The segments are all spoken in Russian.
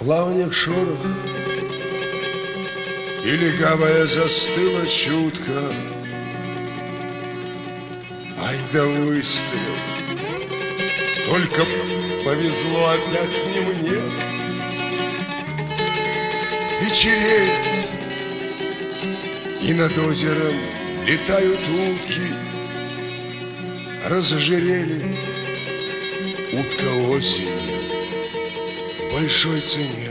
плавниях шорох, и легавая застыла чутко. Ай да выстрел, только повезло опять не мне. Вечереет, и над озером летают утки. Разожирели утка осенью в большой цене.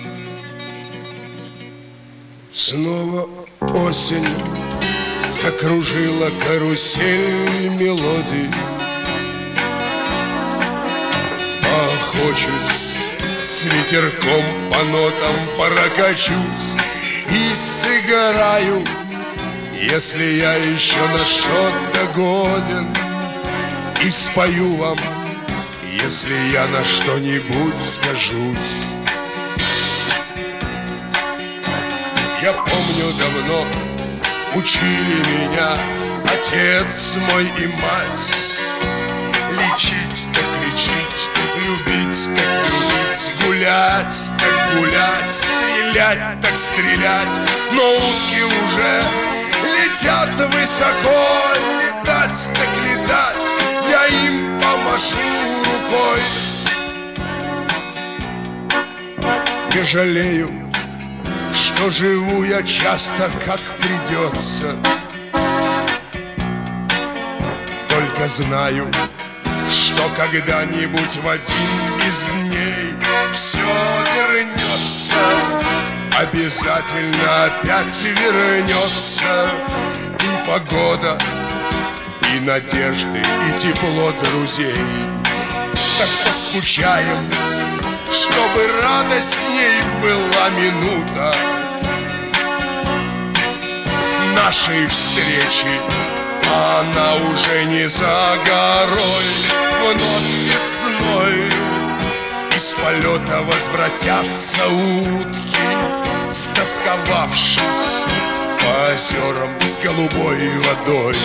Снова осень закружила карусель мелодий. Поохочусь, с ветерком по нотам прокачусь и сыграю, если я еще на что-то годен, и спою вам, если я на что-нибудь скажусь. Я помню, давно учили меня отец мой и мать. Лечить так лечить, любить так любить, гулять так гулять, стрелять так стрелять. Но утки уже летят высоко, летать так летать, я им помашу рукой. Не жалею, что живу я часто, как придется. Только знаю, что когда-нибудь в один из дней все вернется. Обязательно опять вернется. И погода, и надежды, и тепло друзей. Так поскучаем, чтобы радостней была минута нашей встречи. Она уже не за горой, вновь весной из полета возвратятся утки, стосковавшись по озерам с голубой водой.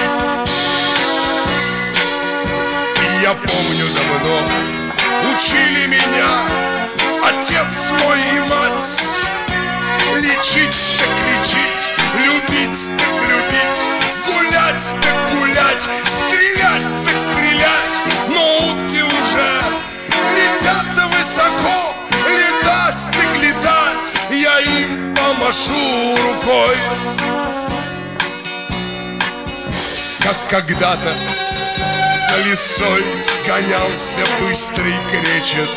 И я помню, давно учили меня отец мой и мать. Лечить так лечить, любить так любить, гулять так гулять, стрелять так стрелять. Но утки уже летят высоко, летать так летать, я им помашу рукой. Как когда-то за лисой гонялся быстрый кречет,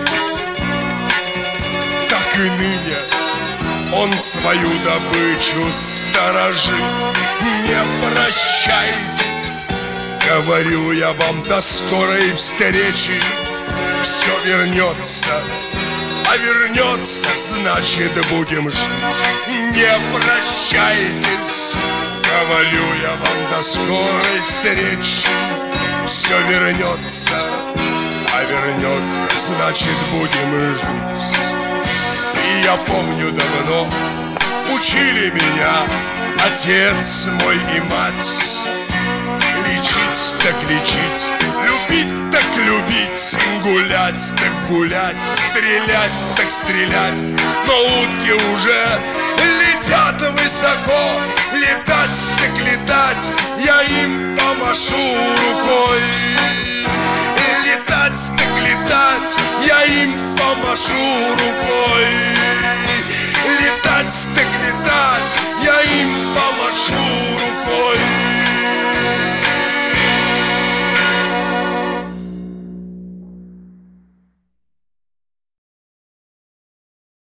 так и ныне он свою добычу сторожит. Не прощайтесь, говорю я вам, до скорой встречи. Все вернется, а вернется, значит будем жить. Не прощайтесь, говорю я вам, до скорой встречи. Все вернется, а вернется, значит будем жить. И я помню, давно учили меня отец мой и мать. Лечить так лечить, любить так любить, гулять так гулять, стрелять так стрелять. Но утки уже летят высоко, летать так летать, я им помашу рукой. Летать так летать, я им помашу рукой. Летать так